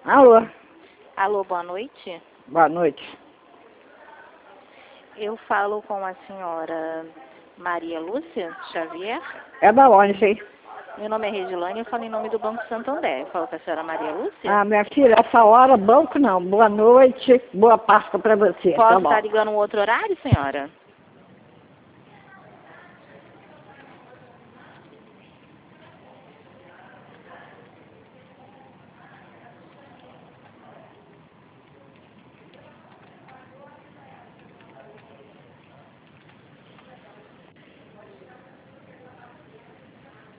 Alô, Alô, boa noite. boa noite. Eu falo com a senhora Maria Lúcia Xavier. É da onde, isso aí? Meu nome é Regilane, eu falo em nome do Banco Santander. Eu falo com a senhora Maria Lúcia. Ah, minha filha, essa hora, banco não. Boa noite, boa Páscoa pra você. Posso Tá bom. estar ligando um outro horário, senhora?